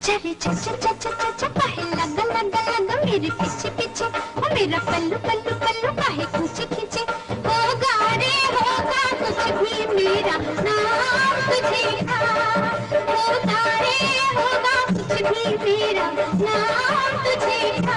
चले च च च च च च काहे लगा लगा लगा मेरे पीछे पीछे ओ मेरा पल्लू पल्लू पल्लू काहे खींचे खींचे होगा रे होगा कुछ भी मेरा नाम तुझे था होगा रे होगा कुछ भी मेरा नाम तुझे था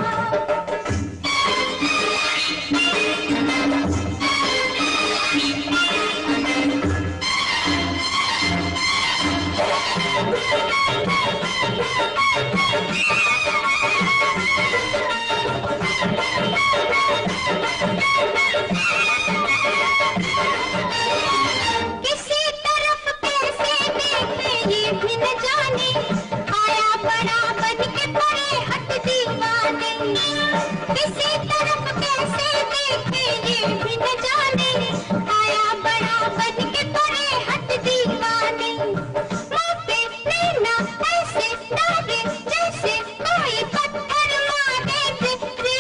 किसी तरफ कैसे देखे ये भी न जाने आया बड़ा बन के पड़े हट दीवाने किसी तरफ कैसे देखे ये भी न जाने आया बड़ा बन के पड़े हट दीवाने मापे नैना ऐसे डाले जैसे कोई पत्थर मारे रे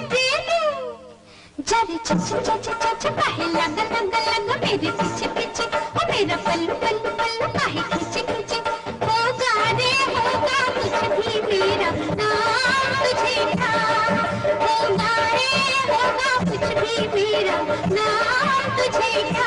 जरे च च च च च काहे लगा लगा लगा मेरे पीछे पीछे ओ मेरा पल्लू पल्लू पल्लू काहे खींचे खींचे होगा रे होगा कुछ भी मेरा नाम तुझे था होगा रे होगा कुछ भी मेरा नाम तुझे था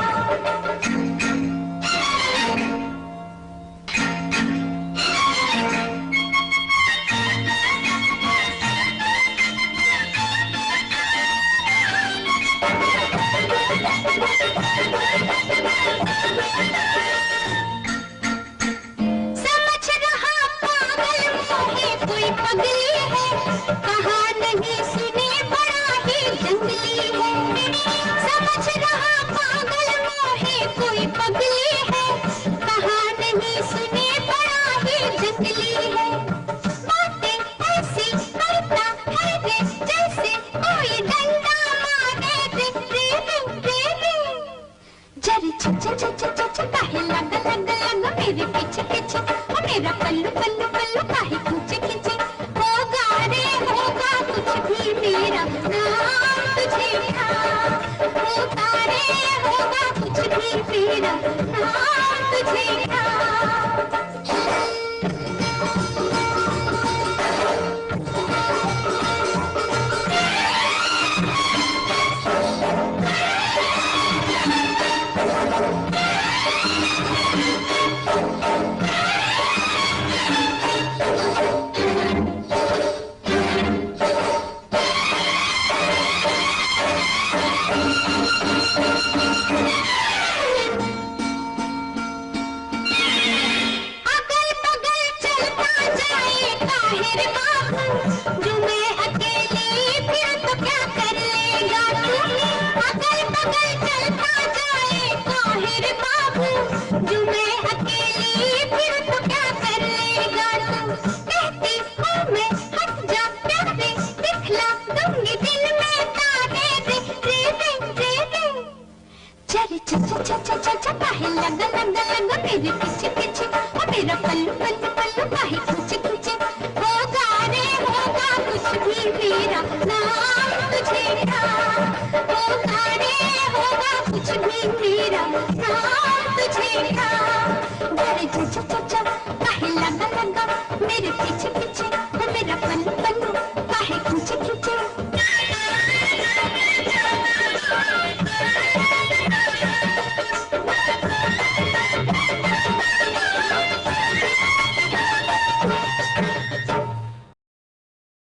समझ रहा पागल मोहे कोई पगली है कहा नहीं सुने बड़ा ही जंगली है समझ रहा पागल मोहे कोई पगली है कहा नहीं सुने बड़ा ही जंगली है बातें ऐसी करता है रे जैसे कोई डंडा मारे रे जरे च च च च च काहे लगा लगा लगा मेरे पीछे पीछे ओ मेरा पल्लू पल्लू पल्लू काहे खींचे खींचे होगा रे होगा कुछ भी मेरा नाम तुझे था होगा रे होगा कुछ भी मेरा नाम तुझे था अगल बगल चलता जाए काहिर बाबू जो मैं अकेली फिर तो क्या कर लेगा तू अगल बगल चलता जाए काहिर बाबू जो मैं अकेली फिर तो क्या कर लेगा तू कहती हूँ मैं हट जा प्यारे दिखला दूंगी दिल में तारे रे चरे च च च च च च काहे लगा लगा लगा मेरे पीछे पीछे ओ मेरा पल्लू पल्लू पल्लू काहे खींचे खींचे होगा रे होगा कुछ भी मेरा नाम तुझे था होगा रे होगा कुछ भी मेरा नाम तुझे था जरे च च च च काहे लगा